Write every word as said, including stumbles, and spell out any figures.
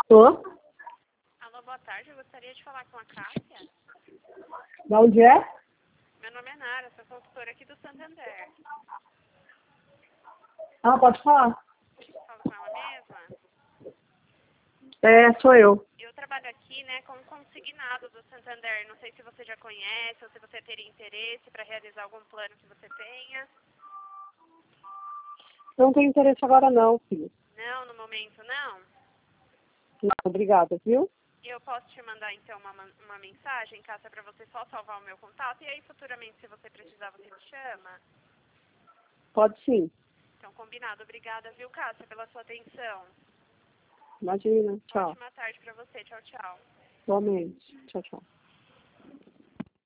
Tô? Alô, boa tarde. Eu gostaria de falar com a Cássia. De onde é? Meu nome é Nara, sou consultora aqui do Santander. Ah, pode falar. Falo com ela mesma. É, sou eu. Eu trabalho aqui, né, como consignado do Santander. Não sei se você já conhece ou se você teria interesse para realizar algum plano que você tenha. Não tenho interesse agora não, filho. Não, no momento não. Não, obrigada, viu? Eu posso te mandar, então, uma, man- uma mensagem, Cássia, para você só salvar o meu contato. E aí, futuramente, se você precisar, você me chama. Pode sim. Então, combinado. Obrigada, viu, Cássia, pela sua atenção. Imagina. Tchau. Ótima tarde para você. Tchau, tchau. Igualmente. Tchau, tchau.